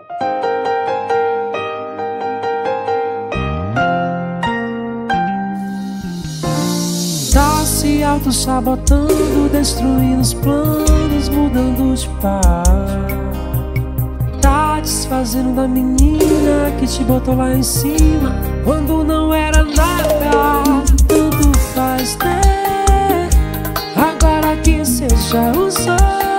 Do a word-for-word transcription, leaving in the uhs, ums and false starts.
Tá se auto-sabotando, destruindo os planos, mudando de par. Tá desfazendo da menina que te botou lá em cima quando não era nada. Tanto faz, né? Agora que você já usou,